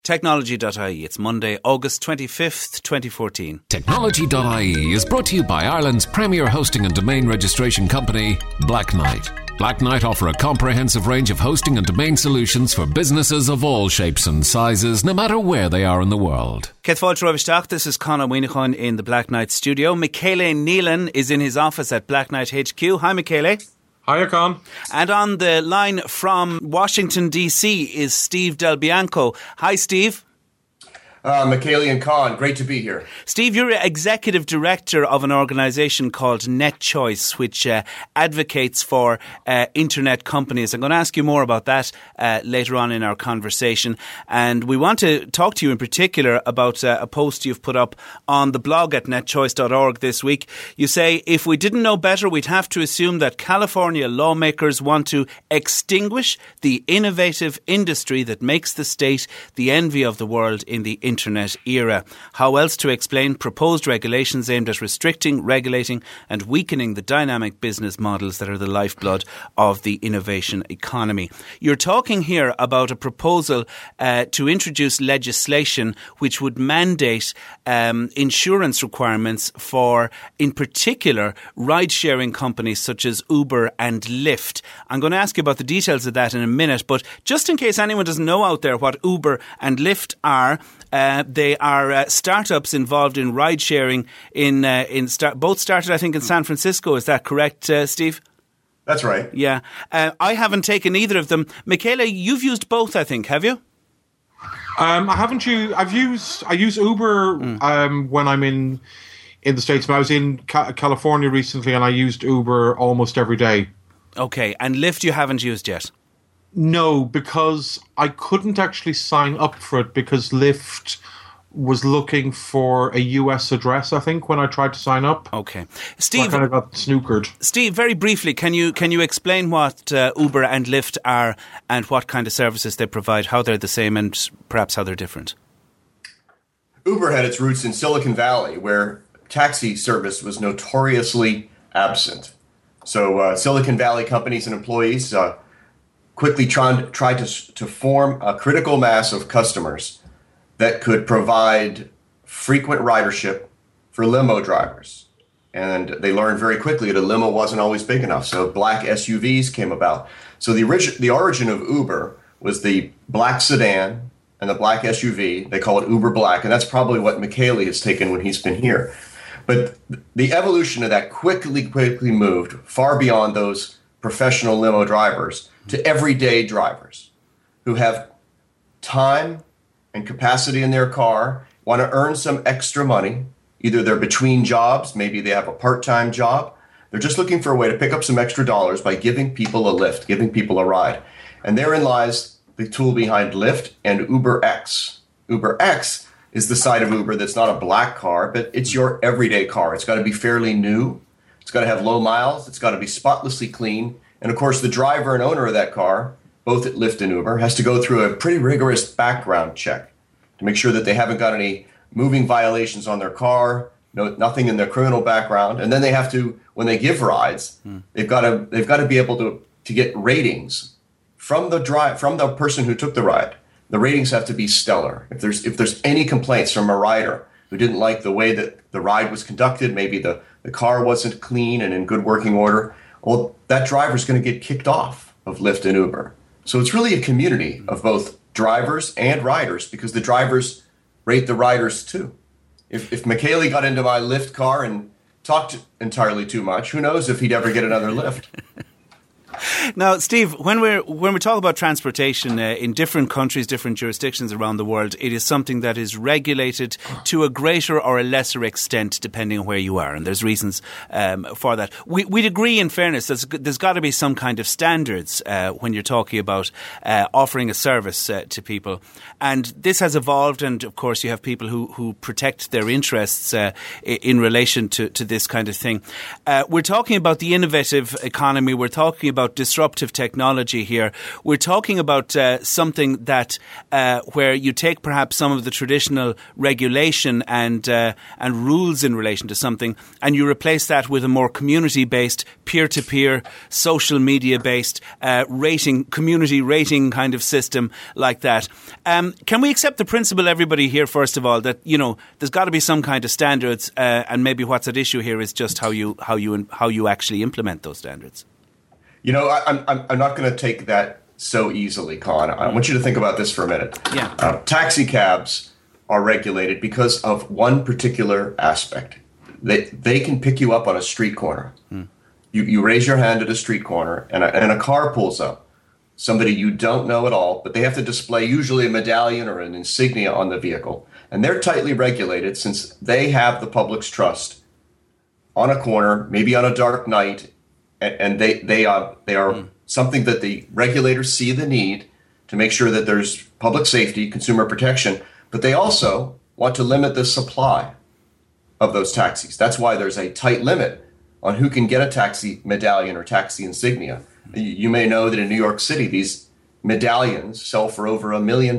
Technology.ie. It's Monday, August 25th, 2014. Technology.ie is brought to you by Ireland's premier hosting and domain registration company, Black Knight. Black Knight offer a comprehensive range of hosting and domain solutions for businesses of all shapes and sizes, no matter where they are in the world. This is Conor Winnichan in the Black Knight studio. Michele Nealon is in his office at Black Knight HQ. Hi, Michele. Hiya, Con. And on the line from Washington, D.C. is Steve Del Bianco. Hi, Steve. Michele and Con, great to be here. Steve, you're executive director of an organisation called NetChoice, which advocates for internet companies. I'm going to ask you more about that later on in our conversation. And we want to talk to you in particular about a post you've put up on the blog at netchoice.org this week. You say, if we didn't know better, we'd have to assume that California lawmakers want to extinguish the innovative industry that makes the state the envy of the world in the internet era. How else to explain proposed regulations aimed at restricting, regulating and weakening the dynamic business models that are the lifeblood of the innovation economy? You're talking here about a proposal to introduce legislation which would mandate insurance requirements for, in particular, ride-sharing companies such as Uber and Lyft. I'm going to ask you about the details of that in a minute, but just in case anyone doesn't know out there what Uber and Lyft are, they are startups involved in ride-sharing. Both started, I think, in San Francisco. Is that correct, Steve? That's right. Yeah. I haven't taken either of them. Michele, you've used both, I think, have you? I haven't used. I use Uber when I'm in the States. But I was in California recently, and I used Uber almost every day. Okay, and Lyft you haven't used yet? No, because I couldn't actually sign up for it because Lyft was looking for a US address, I think, when I tried to sign up. Okay. Steve, so I kind of got snookered. Steve, very briefly, can you explain what Uber and Lyft are and what kind of services they provide, how they're the same and perhaps how they're different? Uber had its roots in Silicon Valley, where taxi service was notoriously absent. So Silicon Valley companies and employees quickly tried to form a critical mass of customers that could provide frequent ridership for limo drivers. And they learned very quickly that a limo wasn't always big enough, so black SUVs came about. So the origin of Uber was the black sedan and the black SUV. They call it Uber Black, and that's probably what Michele has taken when he's been here. But the evolution of that quickly moved far beyond those professional limo drivers to everyday drivers who have time and capacity in their car, want to earn some extra money. Either they're between jobs, maybe they have a part-time job. They're just looking for a way to pick up some extra dollars by giving people a lift, giving people a ride. And therein lies the tool behind Lyft and UberX. UberX is the side of Uber that's not a black car, but it's your everyday car. It's got to be fairly new. It's got to have low miles. It's got to be spotlessly clean. And of course, the driver and owner of that car, both at Lyft and Uber, has to go through a pretty rigorous background check to make sure that they haven't got any moving violations on their car, nothing in their criminal background. And then they have to, when they give rides, they've got to be able to get ratings from the person who took the ride. The ratings have to be stellar. If there's any complaints from a rider who didn't like the way that the ride was conducted, maybe the car wasn't clean and in good working order, well, that driver's going to get kicked off of Lyft and Uber. So it's really a community of both drivers and riders, because the drivers rate the riders too. If Michele got into my Lyft car and talked entirely too much, who knows if he'd ever get another Lyft. Now, Steve, when we talk about transportation in different countries, different jurisdictions around the world, it is something that is regulated to a greater or a lesser extent depending on where you are, and there's reasons for that. We'd agree, in fairness, there's got to be some kind of standards when you're talking about offering a service to people, and this has evolved, and of course you have people who protect their interests in relation to this kind of thing. We're talking about the innovative economy. We're talking about about disruptive technology here. We're talking about something that where you take perhaps some of the traditional regulation and rules in relation to something, and you replace that with a more community-based, peer-to-peer, social media-based community rating kind of system like that. Can we accept the principle, everybody here, first of all, that there's got to be some kind of standards, and maybe what's at issue here is just how you actually implement those standards? I'm not going to take that so easily, Con. I want you to think about this for a minute. Yeah. Taxi cabs are regulated because of one particular aspect. They can pick you up on a street corner. You raise your hand at a street corner, and a car pulls up. Somebody you don't know at all, but they have to display usually a medallion or an insignia on the vehicle. And they're tightly regulated since they have the public's trust on a corner, maybe on a dark night, and they are something that the regulators see the need to make sure that there's public safety, consumer protection, but they also want to limit the supply of those taxis. That's why there's a tight limit on who can get a taxi medallion or taxi insignia. You may know that in New York City, these medallions sell for over $1 million,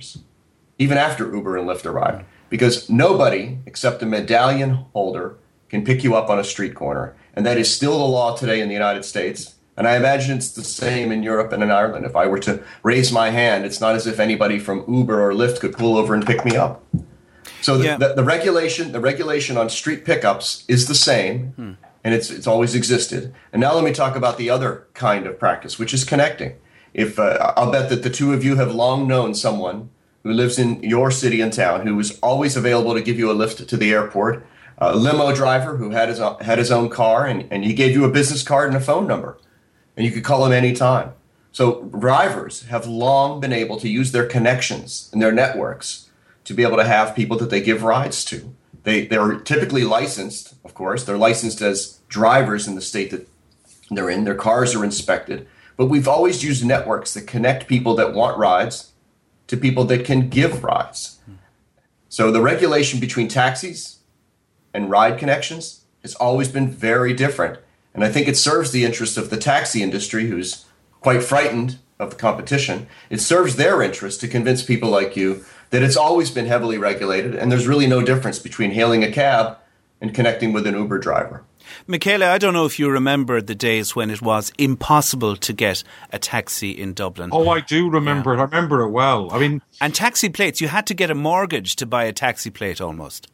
even after Uber and Lyft arrived, because nobody except a medallion holder can pick you up on a street corner. And that is still the law today in the United States. And I imagine it's the same in Europe and in Ireland. If I were to raise my hand, it's not as if anybody from Uber or Lyft could pull over and pick me up. So the regulation on street pickups is the same, and it's always existed. And now let me talk about the other kind of practice, which is connecting. If I'll bet that the two of you have long known someone who lives in your city and town who was always available to give you a lift to the airport, a limo driver who had his own car, and he gave you a business card and a phone number, and you could call him anytime. So drivers have long been able to use their connections and their networks to be able to have people that they give rides to. They're typically licensed, of course. They're licensed as drivers in the state that they're in. Their cars are inspected. But we've always used networks that connect people that want rides to people that can give rides. So the regulation between taxis and ride connections has always been very different. And I think it serves the interest of the taxi industry, who's quite frightened of the competition. It serves their interest to convince people like you that it's always been heavily regulated, and there's really no difference between hailing a cab and connecting with an Uber driver. Michele, I don't know if you remember the days when it was impossible to get a taxi in Dublin. Oh, I do remember it. I remember it well. And taxi plates, you had to get a mortgage to buy a taxi plate almost.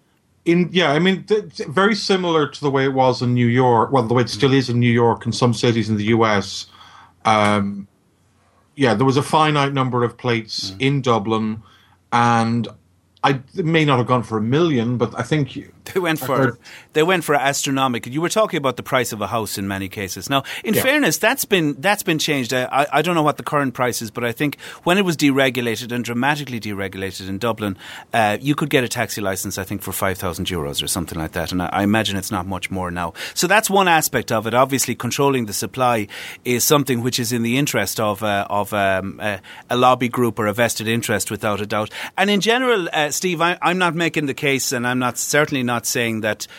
Very similar to the way it was in New York. Well, the way it still is in New York and some cities in the US. There was a finite number of plates in Dublin, and it may not have gone for $1 million, but I think they went for astronomical. You were talking about the price of a house in many cases. Now, in fairness, that's been changed. I don't know what the current price is, but I think when it was deregulated and dramatically deregulated in Dublin, you could get a taxi license, I think, for €5,000 or something like that. And I imagine it's not much more now. So that's one aspect of it. Obviously, controlling the supply is something which is in the interest of a lobby group or a vested interest, without a doubt. And in general, Steve, I'm not making the case, and I'm certainly not saying that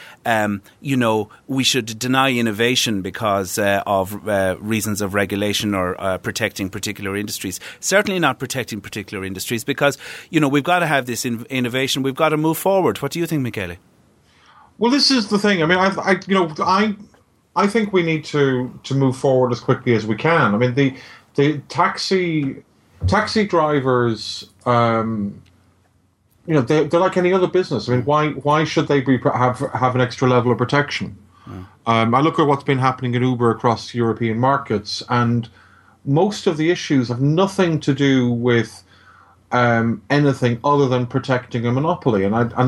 we should deny innovation because of reasons of regulation or protecting particular industries. Certainly not protecting particular industries because we've got to have this innovation. We've got to move forward. What do you think, Michele? Well, this is the thing. I mean, I think we need to move forward as quickly as we can. I mean, the taxi drivers. They're like any other business. I mean, why should they have an extra level of protection? I look at what's been happening in Uber across European markets, and most of the issues have nothing to do with anything other than protecting a monopoly.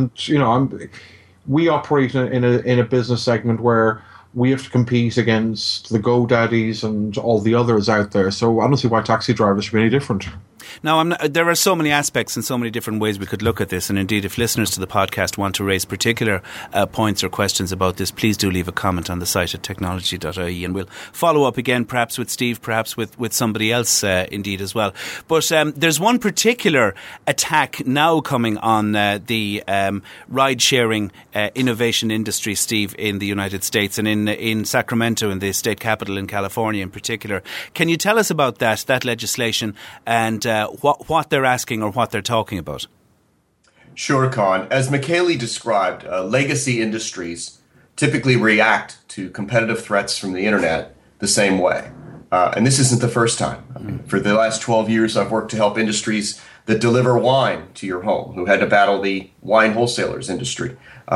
We operate in a business segment where we have to compete against the GoDaddies and all the others out there. So I don't see why taxi drivers should be any different. Now, there are so many aspects and so many different ways we could look at this. And indeed, if listeners to the podcast want to raise particular points or questions about this, please do leave a comment on the site at technology.ie. And we'll follow up again, perhaps with Steve, perhaps with somebody else indeed as well. But there's one particular attack now coming on the ride-sharing innovation industry, Steve, in the United States and in Sacramento, in the state capital in California in particular. Can you tell us about that legislation and what they're asking or what they're talking about? Sure, Con. As Michele described, legacy industries typically react to competitive threats from the internet the same way. And this isn't the first time. For the last 12 years, I've worked to help industries that deliver wine to your home, who had to battle the wine wholesalers industry.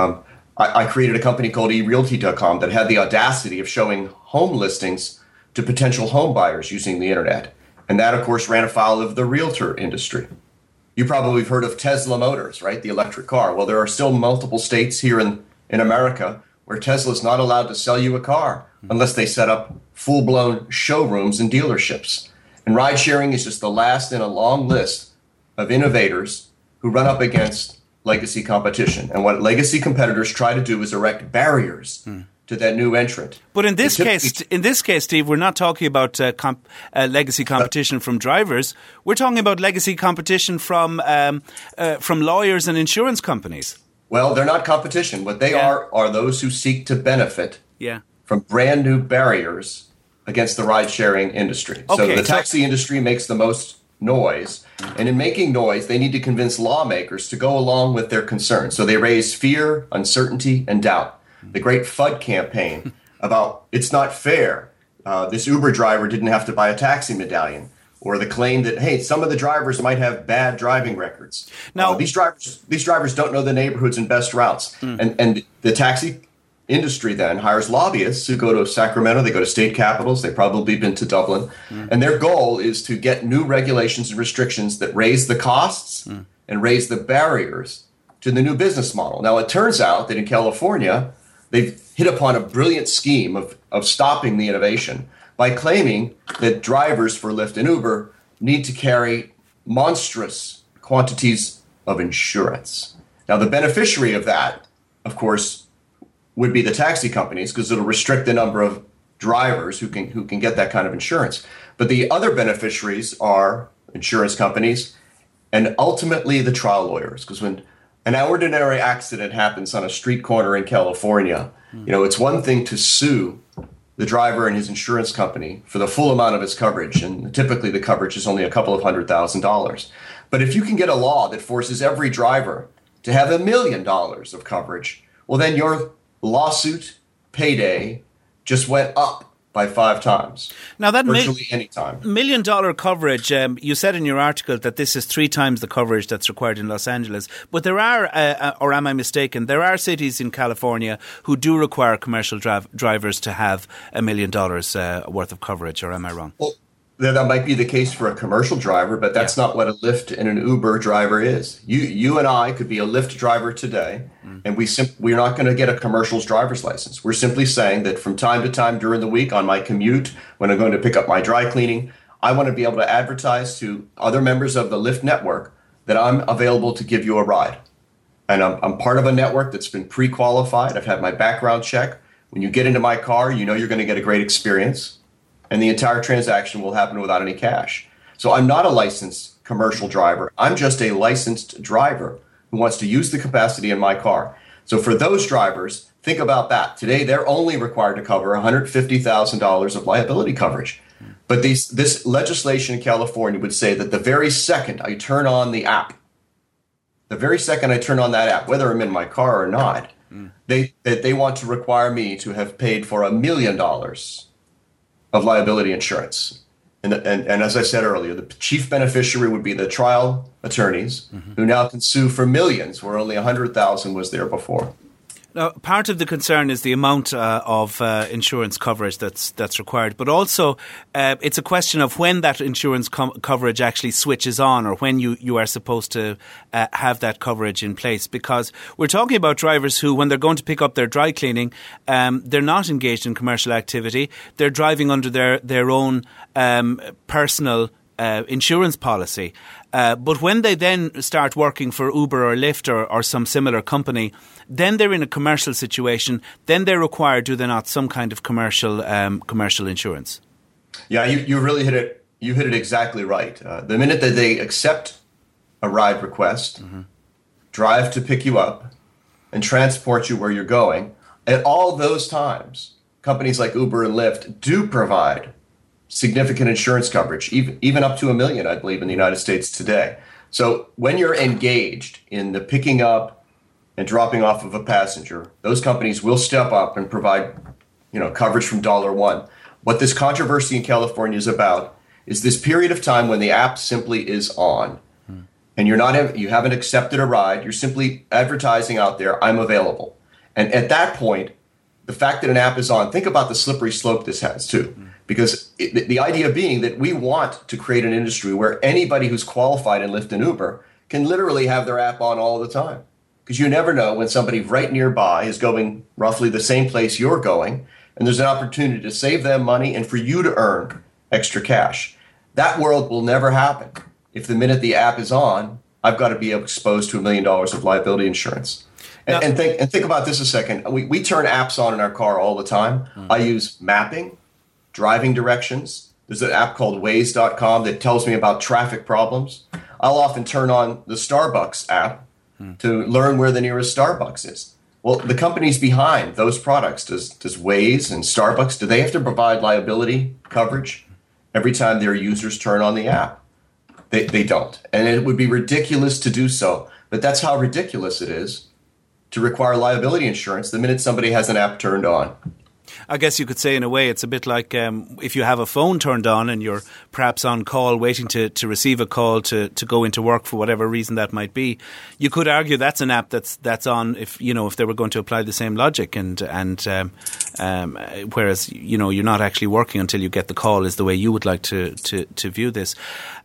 I created a company called eRealty.com that had the audacity of showing home listings to potential home buyers using the internet. And that, of course, ran afoul of the realtor industry. You probably have heard of Tesla Motors, right? The electric car. Well, there are still multiple states here in America where Tesla is not allowed to sell you a car unless they set up full-blown showrooms and dealerships. And ride sharing is just the last in a long list of innovators who run up against legacy competition. And what legacy competitors try to do is erect barriers to that new entrant. But in this case, Steve, we're not talking about legacy competition from drivers. We're talking about legacy competition from lawyers and insurance companies. Well, they're not competition. What they are those who seek to benefit from brand new barriers against the ride-sharing industry. Okay, so the taxi industry makes the most noise. And in making noise, they need to convince lawmakers to go along with their concerns. So they raise fear, uncertainty, and doubt. The great FUD campaign about it's not fair. This Uber driver didn't have to buy a taxi medallion. Or the claim that, hey, some of the drivers might have bad driving records. Now, these drivers don't know the neighborhoods and best routes. And the taxi industry then hires lobbyists who go to Sacramento, they go to state capitals, they've probably been to Dublin. And their goal is to get new regulations and restrictions that raise the costs and raise the barriers to the new business model. Now, it turns out that in California, they've hit upon a brilliant scheme of stopping the innovation by claiming that drivers for Lyft and Uber need to carry monstrous quantities of insurance. Now, the beneficiary of that, of course, would be the taxi companies because it'll restrict the number of drivers who can get that kind of insurance. But the other beneficiaries are insurance companies and ultimately the trial lawyers, because when an ordinary accident happens on a street corner in California, it's one thing to sue the driver and his insurance company for the full amount of his coverage, and typically the coverage is only a couple of $100,000. But if you can get a law that forces every driver to have $1 million of coverage, well, then your lawsuit payday just went up by 5 times. Now that virtually any time. $1 million coverage, you said in your article that this is 3 times the coverage that's required in Los Angeles. But there are, or am I mistaken, there are cities in California who do require commercial drivers to have $1 million worth of coverage, or am I wrong? Well, that might be the case for a commercial driver, but that's not what a Lyft and an Uber driver is. You and I could be a Lyft driver today, and we're not going to get a commercial driver's license. We're simply saying that from time to time during the week on my commute, when I'm going to pick up my dry cleaning, I want to be able to advertise to other members of the Lyft network that I'm available to give you a ride. And I'm part of a network that's been pre-qualified. I've had my background check. When you get into my car, you know you're going to get a great experience. And the entire transaction will happen without any cash. So I'm not a licensed commercial driver. I'm just a licensed driver who wants to use the capacity in my car. So for those drivers, think about that. Today, they're only required to cover $150,000 of liability coverage. But this legislation in California would say that the very second I turn on the app, whether I'm in my car or not, they want to require me to have paid for $1 million of liability insurance. And as I said earlier, the chief beneficiary would be the trial attorneys who now can sue for millions where only 100,000 was there before. Now, part of the concern is the amount of insurance coverage that's required, but also it's a question of when that insurance coverage actually switches on, or when you are supposed to have that coverage in place. Because we're talking about drivers who, when they're going to pick up their dry cleaning, they're not engaged in commercial activity. They're driving under their own personal insurance policy. But when they then start working for Uber or Lyft or some similar company, then they're in a commercial situation. Then they require, do they not, some kind of commercial insurance? Yeah, you really hit it. You hit it exactly right. The minute that they accept a ride request, drive to pick you up, and transport you where you're going, at all those times, companies like Uber and Lyft do provide significant insurance coverage, even up to $1 million, I believe, in the United States today. So when you're engaged in the picking up and dropping off of a passenger, those companies will step up and provide, coverage from $1. What this controversy in California is about is this period of time when the app simply is on, and you haven't accepted a ride. You're simply advertising out there, I'm available. And at that point, the fact that an app is on, think about the slippery slope this has too. Because the idea being that we want to create an industry where anybody who's qualified in Lyft and Uber can literally have their app on all the time. Because you never know when somebody right nearby is going roughly the same place you're going, and there's an opportunity to save them money and for you to earn extra cash. That world will never happen if the minute the app is on, I've got to be exposed to $1 million of liability insurance. And think about this a second. We turn apps on in our car all the time. I use mapping, driving directions. There's an app called Waze.com that tells me about traffic problems. I'll often turn on the Starbucks app to learn where the nearest Starbucks is. Well, the companies behind those products, does Waze and Starbucks, do they have to provide liability coverage every time their users turn on the app? They don't. And it would be ridiculous to do so. But that's how ridiculous it is to require liability insurance the minute somebody has an app turned on. I guess you could say in a way it's a bit like if you have a phone turned on and you're perhaps on call waiting to receive a call to go into work for whatever reason that might be. You could argue that's an app that's on if they were going to apply the same logic and whereas you're not actually working until you get the call is the way you would like to view this.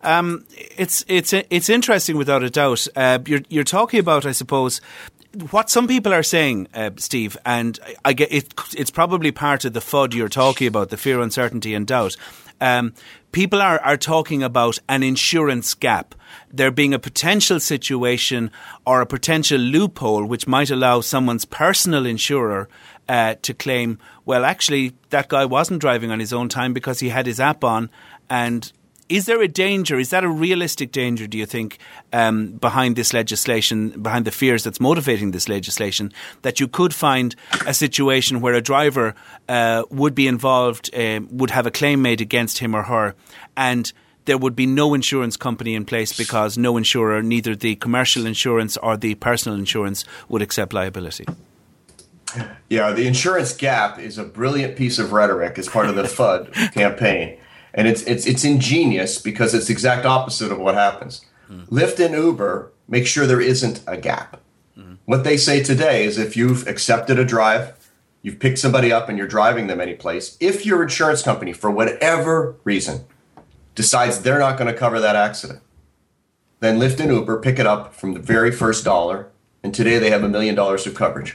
It's interesting without a doubt. You're talking about, I suppose, what some people are saying, Steve, and I get it's probably part of the FUD you're talking about, the fear, uncertainty and doubt. People are talking about an insurance gap. There being a potential situation or a potential loophole which might allow someone's personal insurer to claim, well, actually, that guy wasn't driving on his own time because he had his app on. And is there a danger? Is that a realistic danger, do you think, behind this legislation, behind the fears that's motivating this legislation, that you could find a situation where a driver would be involved, would have a claim made against him or her, and there would be no insurance company in place because no insurer, neither the commercial insurance or the personal insurance, would accept liability? Yeah, the insurance gap is a brilliant piece of rhetoric as part of the FUD campaign. And it's ingenious because it's the exact opposite of what happens. Lyft and Uber make sure there isn't a gap. What they say today is if you've accepted a drive, you've picked somebody up and you're driving them anyplace, if your insurance company, for whatever reason, decides they're not going to cover that accident, then Lyft and Uber pick it up from the very first dollar, and today they have $1 million of coverage.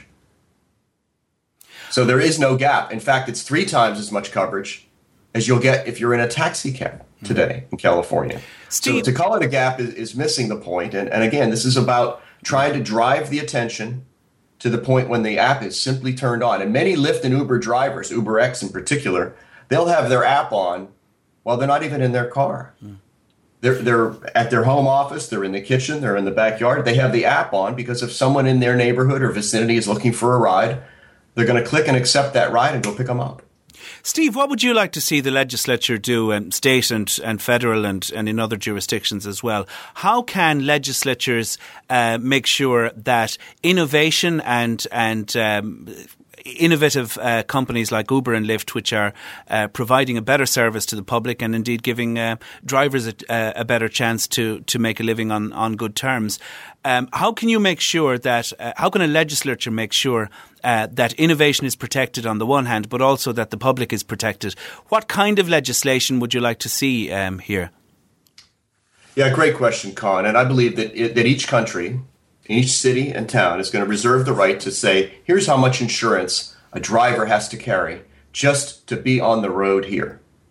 So there is no gap. In fact, it's 3 times as much coverage as you'll get if you're in a taxi cab today in California. Steve. So to call it a gap is missing the point. And again, this is about trying to drive the attention to the point when the app is simply turned on. And many Lyft and Uber drivers, UberX in particular, they'll have their app on while they're not even in their car. They're at their home office, they're in the kitchen, they're in the backyard. They have the app on because if someone in their neighborhood or vicinity is looking for a ride, they're going to click and accept that ride and go pick them up. Steve, what would you like to see the legislature do, state and federal and in other jurisdictions as well? How can legislatures make sure that innovation and innovative companies like Uber and Lyft, which are providing a better service to the public and indeed giving drivers a better chance to make a living on good terms, how can you make sure that, how can a legislature make sure that innovation is protected on the one hand, but also that the public is protected? What kind of legislation would you like to see here? Yeah, great question, Con. And I believe that each country, each city and town is going to reserve the right to say, here's how much insurance a driver has to carry just to be on the road here.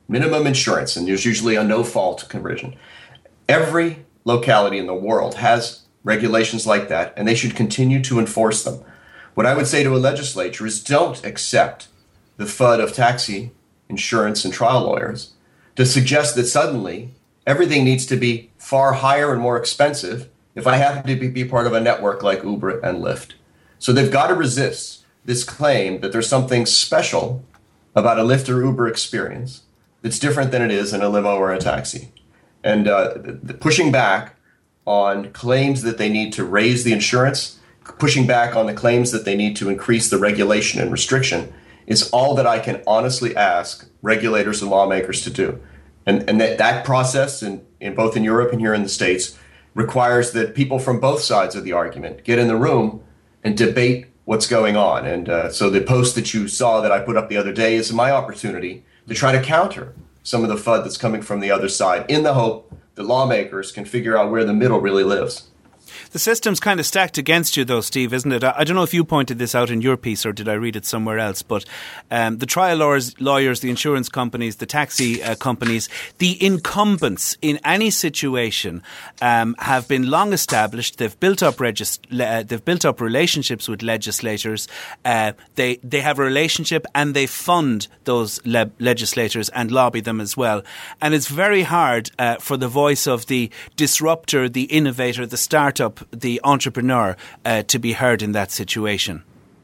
minimum insurance, and there's usually a no-fault conversion. Every locality in the world has regulations like that, and they should continue to enforce them. What I would say to a legislature is don't accept the FUD of taxi insurance and trial lawyers to suggest that suddenly everything needs to be far higher and more expensive if I happen to be part of a network like Uber and Lyft. So they've got to resist this claim that there's something special about a Lyft or Uber experience that's different than it is in a limo or a taxi. And pushing back on claims that they need to raise the insurance, pushing back on the claims that they need to increase the regulation and restriction is all that I can honestly ask regulators and lawmakers to do. And that process, both in Europe and here in the States, requires that people from both sides of the argument get in the room and debate what's going on. And so the post that you saw that I put up the other day is my opportunity to try to counter some of the FUD that's coming from the other side in the hope that lawmakers can figure out where the middle really lives. The system's kind of stacked against you, though, Steve, isn't it? I don't know if you pointed this out in your piece or did I read it somewhere else, but the trial lawyers, the insurance companies, the taxi companies, the incumbents in any situation have been long established. They've built up relationships with legislators. They have a relationship and they fund those legislators and lobby them as well. And it's very hard for the voice of the disruptor, the innovator, the startup, the entrepreneur to be heard in that situation.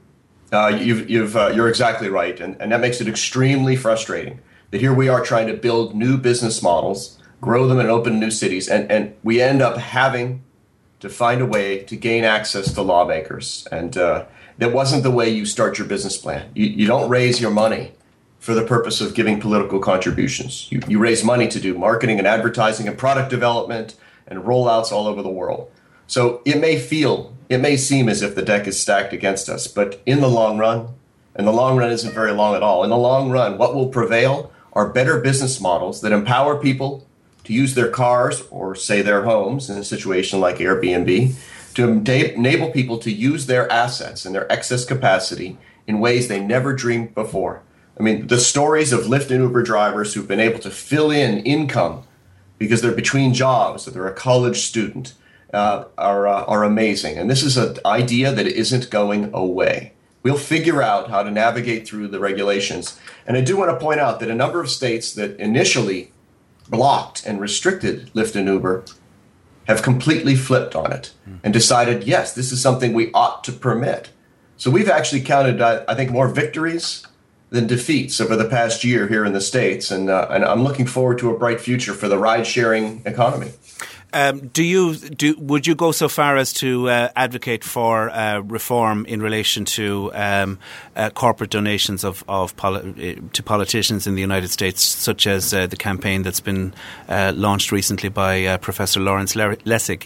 You're exactly right, and that makes it extremely frustrating that here we are trying to build new business models, grow them and open new cities, and we end up having to find a way to gain access to lawmakers. And that wasn't the way you start your business plan. You don't raise your money for the purpose of giving political contributions. You raise money to do marketing and advertising and product development and rollouts all over the world. So it may seem as if the deck is stacked against us, but in the long run, and the long run isn't very long at all, in the long run, what will prevail are better business models that empower people to use their cars or, say, their homes in a situation like Airbnb, to enable people to use their assets and their excess capacity in ways they never dreamed before. I mean, the stories of Lyft and Uber drivers who've been able to fill in income because they're between jobs or they're a college student are amazing. And this is an idea that isn't going away. We'll figure out how to navigate through the regulations. And I do want to point out that a number of states that initially blocked and restricted Lyft and Uber have completely flipped on it and decided, yes, this is something we ought to permit. So we've actually counted, I think, more victories than defeats over the past year here in the States. And I'm looking forward to a bright future for the ride-sharing economy. Would you go so far as to advocate for reform in relation to corporate donations to politicians in the United States, such as the campaign that's been launched recently by Professor Lawrence Lessig?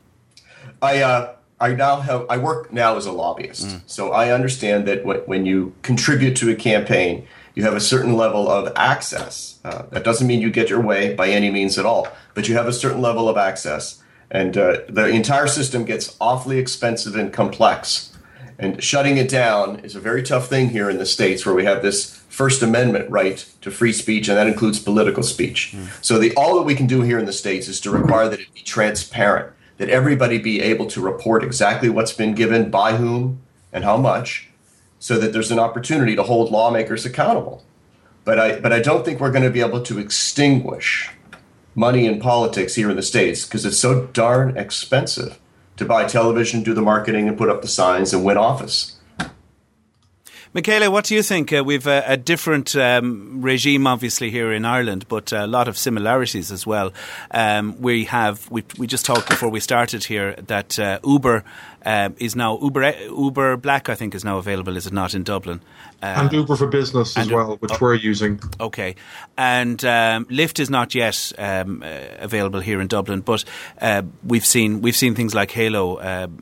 I work now as a lobbyist, so I understand that when you contribute to a campaign, you have a certain level of access. That doesn't mean you get your way by any means at all, but you have a certain level of access. And the entire system gets awfully expensive and complex. And shutting it down is a very tough thing here in the States, where we have this First Amendment right to free speech, and that includes political speech. So all that we can do here in the States is to require that it be transparent, that everybody be able to report exactly what's been given, by whom, and how much, so that there's an opportunity to hold lawmakers accountable. But I don't think we're going to be able to extinguish money in politics here in the States because it's so darn expensive to buy television, do the marketing, and put up the signs and win office. Michaela, what do you think? We've a different regime, obviously, here in Ireland, but a lot of similarities as well. We just talked before we started here that Uber is now Uber Black, I think, is now available. Is it not in Dublin? And Uber for Business as well, which we're using. Okay, and Lyft is not yet available here in Dublin, but we've seen things like Halo.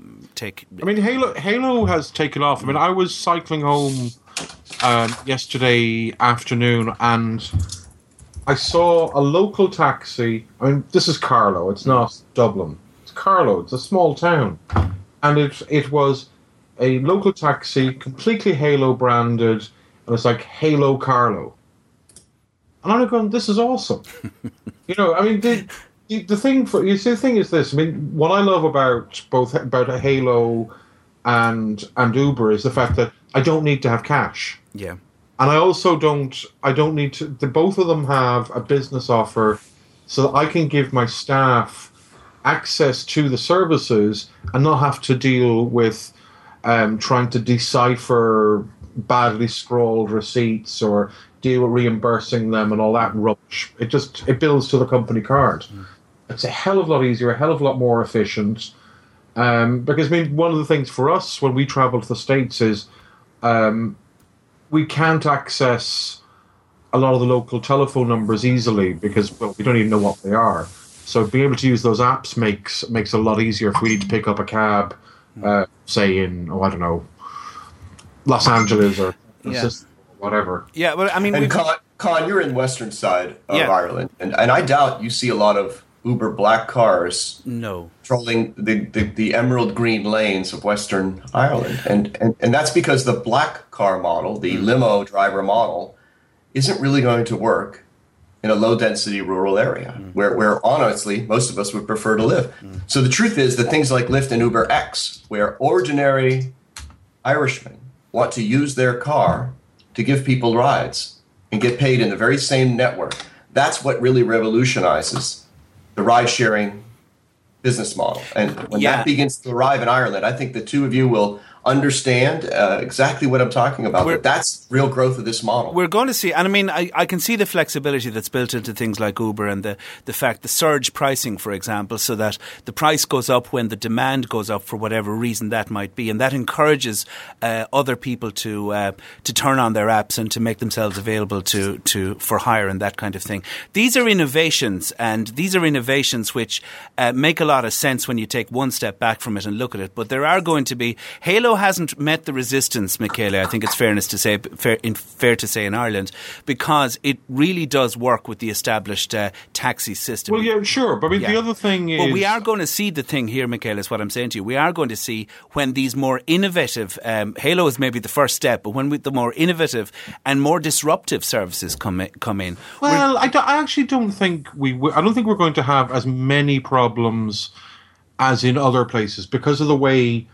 Halo has taken off. I mean, I was cycling home yesterday afternoon and I saw a local taxi. I mean, this is Carlow. It's not Dublin. It's Carlow. It's a small town. And it was a local taxi, completely Halo branded, and it's like Halo Carlow. And I'm going, this is awesome. I mean, the thing is this. I mean, what I love about Halo and Uber is the fact that I don't need to have cash. Yeah. And I also I don't need to, both of them have a business offer so that I can give my staff access to the services and not have to deal with trying to decipher badly scrawled receipts or deal with reimbursing them and all that rubbish. It builds to the company card. It's a hell of a lot easier, a hell of a lot more efficient. Because, I mean, one of the things for us when we travel to the States is we can't access a lot of the local telephone numbers easily because, well, we don't even know what they are. So being able to use those apps makes it a lot easier if we need to pick up a cab, say in, I don't know, Los Angeles or whatever. Yeah, well, I mean... And Con, you're in the western side of Ireland, and I doubt you see a lot of Uber black cars trolling the emerald green lanes of Western Ireland. And that's because the black car model, the limo driver model, isn't really going to work in a low-density rural area where honestly, most of us would prefer to live. So the truth is that things like Lyft and Uber X, where ordinary Irishmen want to use their car to give people rides and get paid in the very same network, that's what really revolutionizes the ride-sharing business model. And when that begins to arrive in Ireland, I think the two of you will understand exactly what I'm talking about. But that's real growth of this model. We're going to see, and I mean, I can see the flexibility that's built into things like Uber and the fact, the surge pricing, for example, so that the price goes up when the demand goes up for whatever reason that might be. And that encourages other people to turn on their apps and to make themselves available for hire and that kind of thing. These are innovations, and these are innovations which make a lot of sense when you take one step back from it and look at it. But there are going to be... Halo hasn't met the resistance, Michele, I think it's fair to say in Ireland, because it really does work with the established taxi system. Well, yeah, sure. But I mean, the other thing is... But we are going to see the thing here, Michele, is what I'm saying to you. We are going to see when these more innovative... Halo is maybe the first step, but when the more innovative and more disruptive services come in... Well, I actually don't think I don't think we're going to have as many problems as in other places because of the way...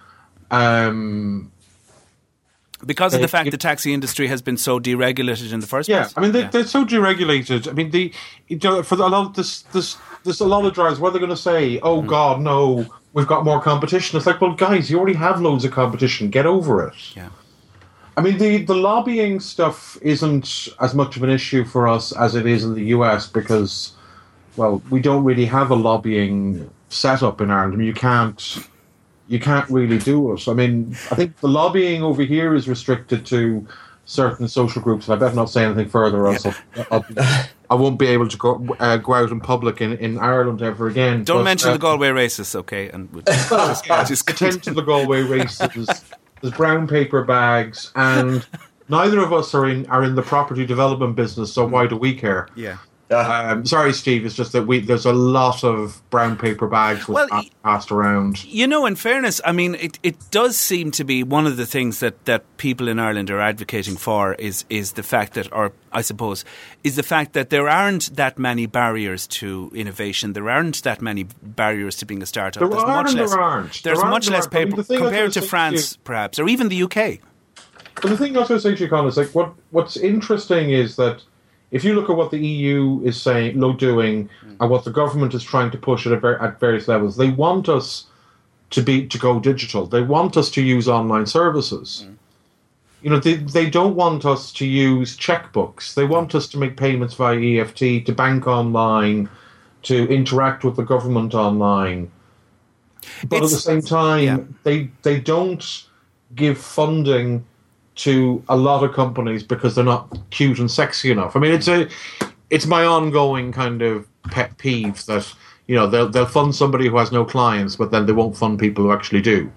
because of the fact the taxi industry has been so deregulated in the first place. Yeah, I mean they're so deregulated. I mean for a lot of there's a lot of drivers. What are they going to say? Oh God, no, we've got more competition. It's like, well, guys, you already have loads of competition. Get over it. Yeah. I mean the lobbying stuff isn't as much of an issue for us as it is in the US because, well, we don't really have a lobbying setup in Ireland. I mean, you can't really do it. I mean, I think the lobbying over here is restricted to certain social groups, and I better not say anything further, else I won't be able to go out in public in Ireland ever again. Don't mention the Galway races, okay? And we'll just attend to the Galway races. There's brown paper bags, and neither of us are in the property development business, so why do we care? Yeah. Sorry, Steve. It's just that there's a lot of brown paper bags passed around. You know, in fairness, I mean, it does seem to be one of the things that people in Ireland are advocating for is the fact that, or I suppose, is the fact that there aren't that many barriers to innovation. There aren't that many barriers to being a startup. There's much less paper compared to France, perhaps, or even the UK. But the thing I was going to say to you, Colin, is like what's interesting is that if you look at what the EU is doing, and what the government is trying to push at various levels, they want us to go digital. They want us to use online services. You know, they don't want us to use checkbooks. They want us to make payments via EFT, to bank online, to interact with the government online. But at the same time, they don't give funding to a lot of companies because they're not cute and sexy enough. I mean, it's my ongoing kind of pet peeve that, you know, they'll fund somebody who has no clients, but then they won't fund people who actually do.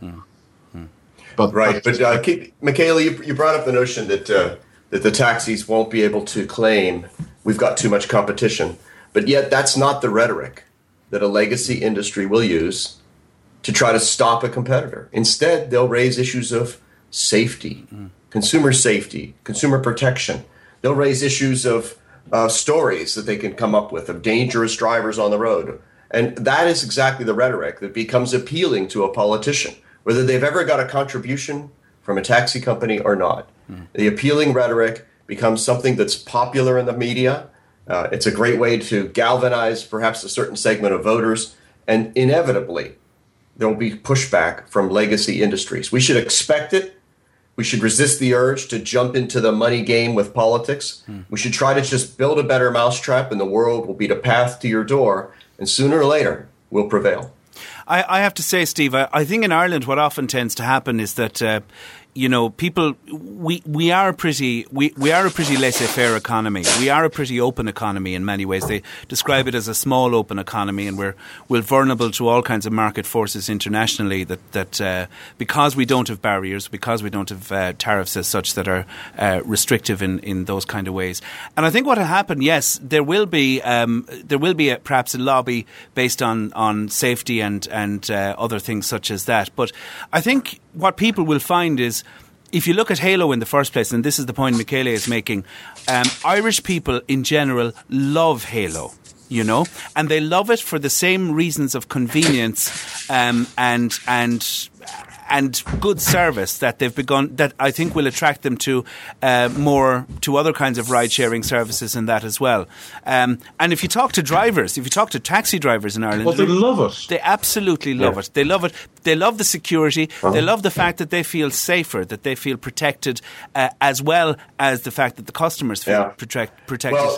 But Michele, you brought up the notion that the taxis won't be able to claim we've got too much competition, but yet that's not the rhetoric that a legacy industry will use to try to stop a competitor. Instead, they'll raise issues of safety, consumer protection. They'll raise issues of stories that they can come up with of dangerous drivers on the road. And that is exactly the rhetoric that becomes appealing to a politician, whether they've ever got a contribution from a taxi company or not. The appealing rhetoric becomes something that's popular in the media. It's a great way to galvanize perhaps a certain segment of voters. And inevitably, there will be pushback from legacy industries. We should expect it. We should resist the urge to jump into the money game with politics. We should try to just build a better mousetrap, and the world will be the path to your door. And sooner or later, we'll prevail. I have to say, Steve, I think in Ireland what often tends to happen is that people, we are a pretty laissez-faire economy. We are a pretty open economy in many ways. They describe it as a small open economy, and we're vulnerable to all kinds of market forces internationally that because we don't have barriers, because we don't have tariffs as such that are restrictive in those kind of ways. And I think what will happen, yes, there will be perhaps a lobby based on safety and other things such as that. But I think what people will find is, if you look at Halo in the first place, and this is the point Michele is making, Irish people in general love Halo, and they love it for the same reasons of convenience and good service that they've begun, that I think will attract them to other kinds of ride-sharing services and that as well. And if you talk to drivers, if you talk to taxi drivers in Ireland, they love it. They absolutely love it. They love it. They love the security. They love the fact that they feel safer, that they feel protected, as well as the fact that the customers feel protected. Well,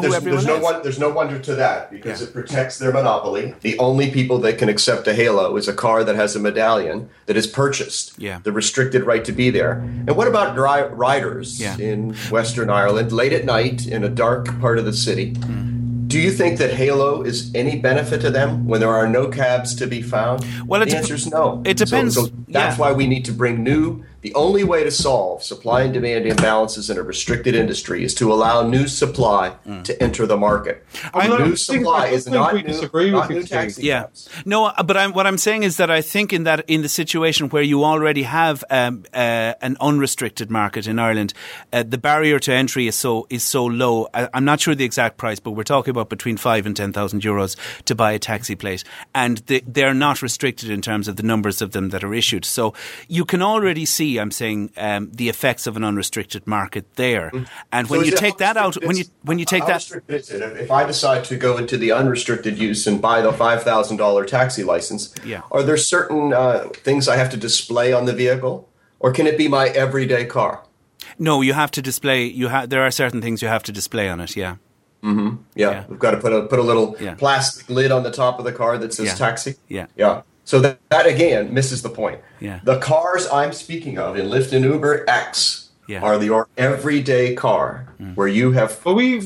there's no wonder to that, because it protects their monopoly. The only people that can accept a Halo is a car that has a medallion that is purchased, the restricted right to be there. And what about riders in Western Ireland late at night in a dark part of the city? Do you think that Halo is any benefit to them when there are no cabs to be found? Well, the answer is no. It depends. So that's why we need to bring the only way to solve supply and demand imbalances in a restricted industry is to allow new supply to enter the market. New supply is not new taxi cabs. No, but what I'm saying is that I think in the situation where you already have an unrestricted market in Ireland, the barrier to entry is so low. I'm not sure the exact price, but we're talking about between 5,000 and 10,000 euros to buy a taxi plate, and they're not restricted in terms of the numbers of them that are issued. So you can already see, I'm saying, the effects of an unrestricted market there. And when you take that out, when you take that, if I decide to go into the unrestricted use and buy the $5,000 taxi license, are there certain things I have to display on the vehicle, or can it be my everyday car? No, you have to display. There are certain things you have to display on it. Yeah. Mm-hmm. Yeah, we've got to put a little plastic lid on the top of the car that says taxi. Yeah. So that again misses the point. Yeah. The cars I'm speaking of in Lyft and Uber X are your everyday car where you have. Well, we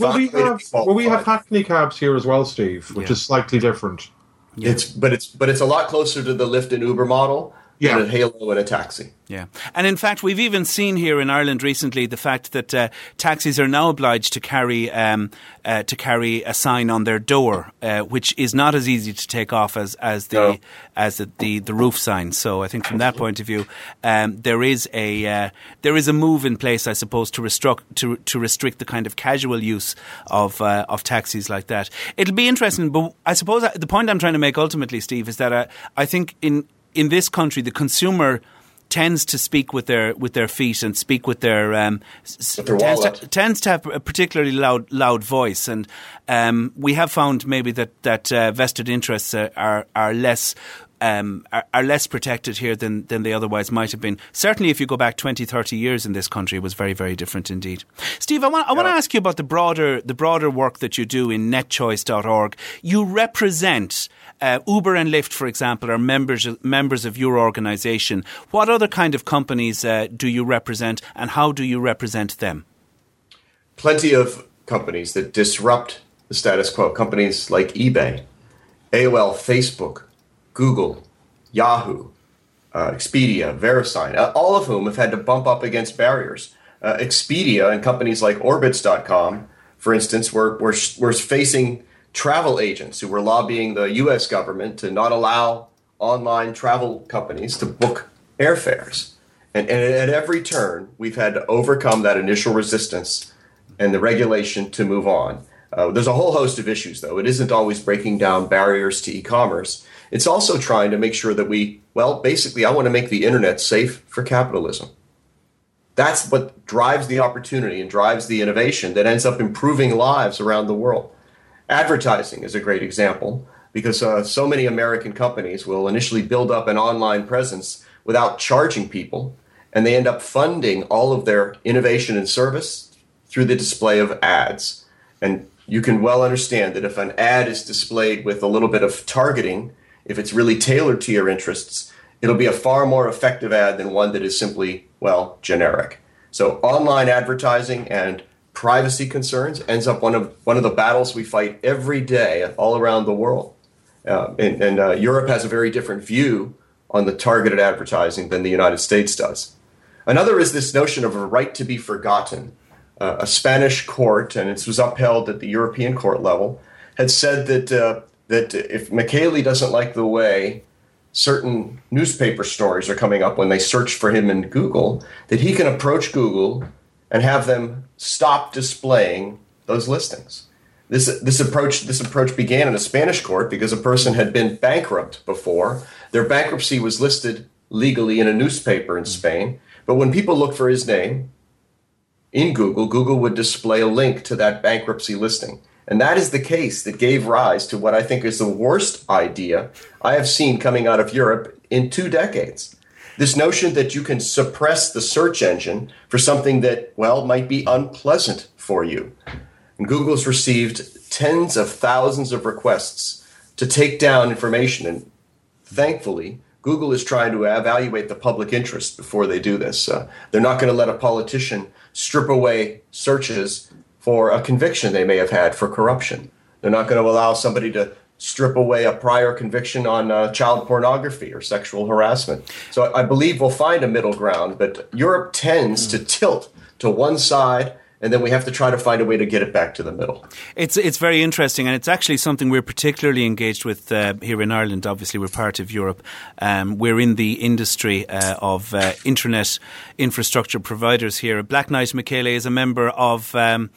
have Hackney cabs here as well, Steve, which is slightly different. Yeah. But it's a lot closer to the Lyft and Uber model than a Halo and a taxi. Yeah. And in fact, we've even seen here in Ireland recently the fact that taxis are now obliged to carry a sign on their door, which is not as easy to take off as the roof sign. So I think from that point of view, there is a move in place, I suppose, to restrict the kind of casual use of taxis like that. It'll be interesting, but I suppose the point I'm trying to make ultimately, Steve, is that I think in this country the consumer tends to speak with their feet and speak with their tends to have a particularly loud voice, and we have found maybe that vested interests are less protected here than they otherwise might have been. Certainly if you go back 20, 30 years in this country, it was very, very different indeed. Steve, I want to ask you about the broader work that you do in netchoice.org. You represent Uber and Lyft, for example, are members of your organisation. What other kind of companies do you represent, and how do you represent them? Plenty of companies that disrupt the status quo. Companies like eBay, AOL, Facebook, Google, Yahoo, Expedia, VeriSign, all of whom have had to bump up against barriers. Expedia and companies like Orbitz.com, for instance, were facing travel agents who were lobbying the U.S. government to not allow online travel companies to book airfares. And at every turn, we've had to overcome that initial resistance and the regulation to move on. There's a whole host of issues, though. It isn't always breaking down barriers to e-commerce. It's also trying to make sure that basically, I want to make the internet safe for capitalism. That's what drives the opportunity and drives the innovation that ends up improving lives around the world. Advertising is a great example because so many American companies will initially build up an online presence without charging people, and they end up funding all of their innovation and service through the display of ads. And you can well understand that if an ad is displayed with a little bit of targeting, if it's really tailored to your interests, it'll be a far more effective ad than one that is simply, generic. So online advertising and privacy concerns ends up one of the battles we fight every day all around the world. And Europe has a very different view on the targeted advertising than the United States does. Another is this notion of a right to be forgotten. A Spanish court, and it was upheld at the European court level, had said that if Michele doesn't like the way certain newspaper stories are coming up when they search for him in Google, that he can approach Google and have them stop displaying those listings. This approach began in a Spanish court because a person had been bankrupt before. Their bankruptcy was listed legally in a newspaper in Spain, but when people look for his name in Google, Google would display a link to that bankruptcy listing. And that is the case that gave rise to what I think is the worst idea I have seen coming out of Europe in 2 decades. This notion that you can suppress the search engine for something that, might be unpleasant for you. And Google's received tens of thousands of requests to take down information. And thankfully, Google is trying to evaluate the public interest before they do this. They're not going to let a politician strip away searches for a conviction they may have had for corruption. They're not going to allow somebody to strip away a prior conviction on child pornography or sexual harassment. So I believe we'll find a middle ground, but Europe tends to tilt to one side, and then we have to try to find a way to get it back to the middle. It's very interesting, and it's actually something we're particularly engaged with here in Ireland. Obviously, we're part of Europe. We're in the industry of internet infrastructure providers here. Black Knight Michele is a member of the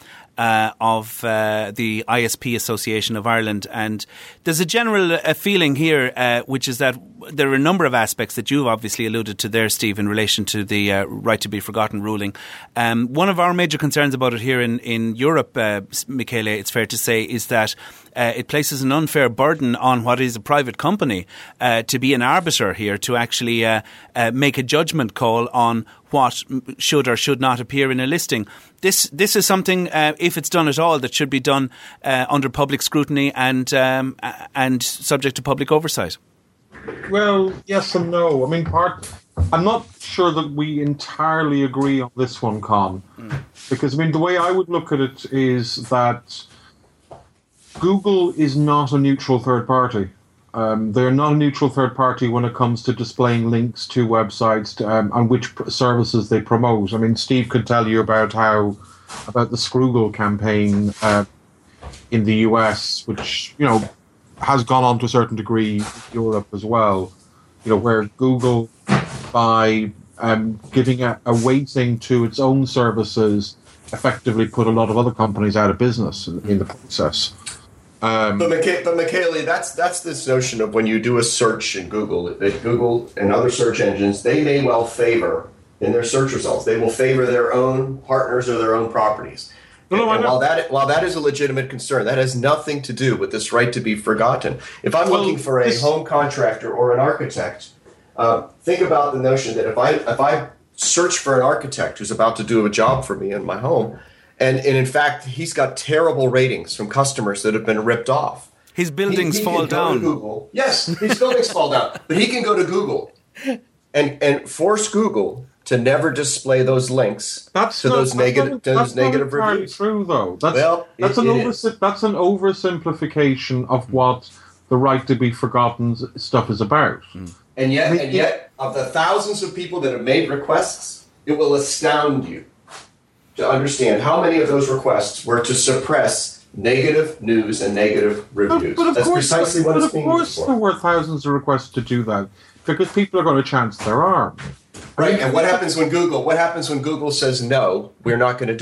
ISP Association of Ireland, and there's a general feeling here, which is that there are a number of aspects that you've obviously alluded to there, Steve, in relation to the right to be forgotten ruling. One of our major concerns about it here in Europe, Michele, it's fair to say, is that it places an unfair burden on what is a private company to be an arbiter here, to actually make a judgment call on what should or should not appear in a listing. This is something, if it's done at all, that should be done under public scrutiny and subject to public oversight. Well, yes and no. I mean, I'm not sure that we entirely agree on this one, Con. Because, the way I would look at it is that Google is not a neutral third party. They're not a neutral third party when it comes to displaying links to websites and which services they promote. Steve could tell you about the Scroogle campaign in the US, which, has gone on to a certain degree in Europe as well, where Google, by giving a weighting to its own services, effectively put a lot of other companies out of business in the process. But Michele, that's this notion of when you do a search in Google, that Google and other search engines, they may well favor in their search results. They will favor their own partners or their own properties. And while that is a legitimate concern, that has nothing to do with this right to be forgotten. If I'm looking for a home contractor or an architect, think about the notion that if I search for an architect who's about to do a job for me in my home, and in fact he's got terrible ratings from customers that have been ripped off. His buildings fall down. Yes, his buildings fall down. But he can go to Google and force Google to never display those links to those negative reviews. True, though. That's an oversimplification of what the right to be forgotten stuff is about. And yet, of the thousands of people that have made requests, it will astound you to understand how many of those requests were to suppress negative news and negative reviews. That's precisely what it's being used for. There were thousands of requests to do that because people are going to chance their arm. Right, and what happens when Google says no, we're not going to do it?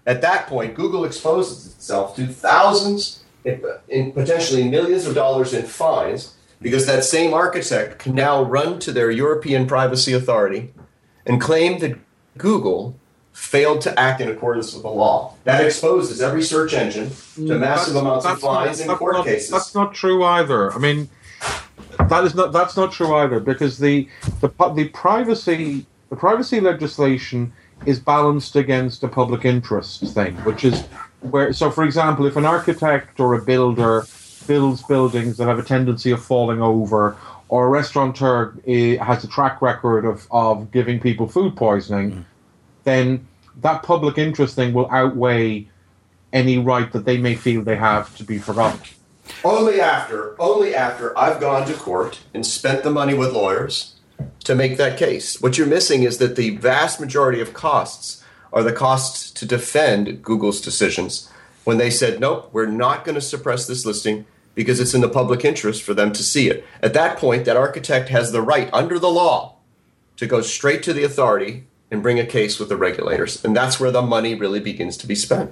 At that point, Google exposes itself to thousands, in potentially millions of dollars in fines, because that same architect can now run to their European Privacy Authority and claim that Google failed to act in accordance with the law. That exposes every search engine to massive amounts of fines in court cases. That's not true either. I mean, that's not true either, because the privacy legislation is balanced against a public interest thing, which is where. So, for example, if an architect or a builder builds buildings that have a tendency of falling over, or a restaurateur has a track record of giving people food poisoning, then that public interest thing will outweigh any right that they may feel they have to be forgotten. Only after I've gone to court and spent the money with lawyers to make that case. What you're missing is that the vast majority of costs are the costs to defend Google's decisions when they said, nope, we're not going to suppress this listing because it's in the public interest for them to see it. At that point, that architect has the right under the law to go straight to the authority and bring a case with the regulators. And that's where the money really begins to be spent.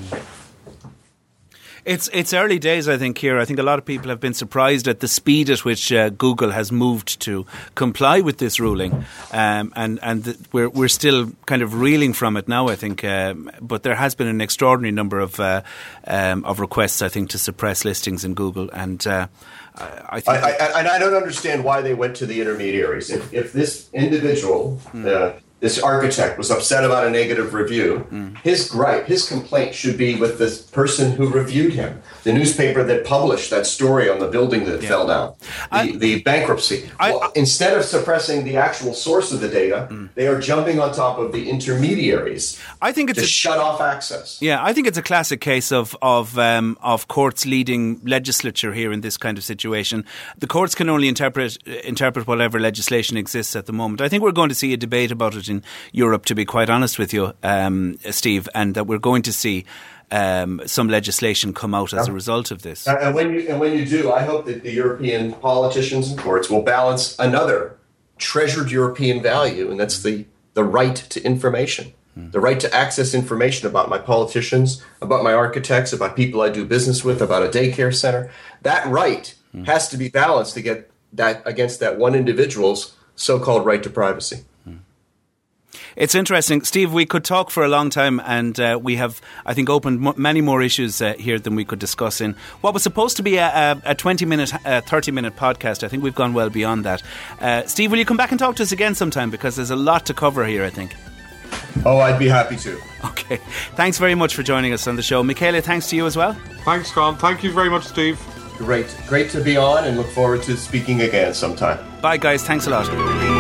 It's early days, I think, here. I think a lot of people have been surprised at the speed at which Google has moved to comply with this ruling, we're still kind of reeling from it now, I think. But there has been an extraordinary number of requests, I think, to suppress listings in Google, and I don't understand why they went to the intermediaries. If this individual, this architect, was upset about a negative review, his complaint should be with the person who reviewed him, the newspaper that published that story on the building that fell down, the bankruptcy. Instead of suppressing the actual source of the data, they are jumping on top of the intermediaries. I think it's to shut off access. Yeah, I think it's a classic case of courts leading legislature here in this kind of situation. The courts can only interpret whatever legislation exists at the moment. I think we're going to see a debate about it in Europe, to be quite honest with you, Steve, and that we're going to see some legislation come out as a result of this. And when you do, I hope that the European politicians and courts will balance another treasured European value, and that's the right to information. The right to access information about my politicians, about my architects, about people I do business with, about a daycare center. That right has to be balanced to get that against that one individual's so-called right to privacy. It's interesting. Steve, we could talk for a long time, and we have, I think, opened many more issues here than we could discuss in what was supposed to be a 20-minute, 30-minute podcast. I think we've gone well beyond that. Steve, will you come back and talk to us again sometime? Because there's a lot to cover here, I think. Oh, I'd be happy to. Okay. Thanks very much for joining us on the show. Michaela, thanks to you as well. Thanks, Colin. Thank you very much, Steve. Great to be on, and look forward to speaking again sometime. Bye, guys. Thanks a lot.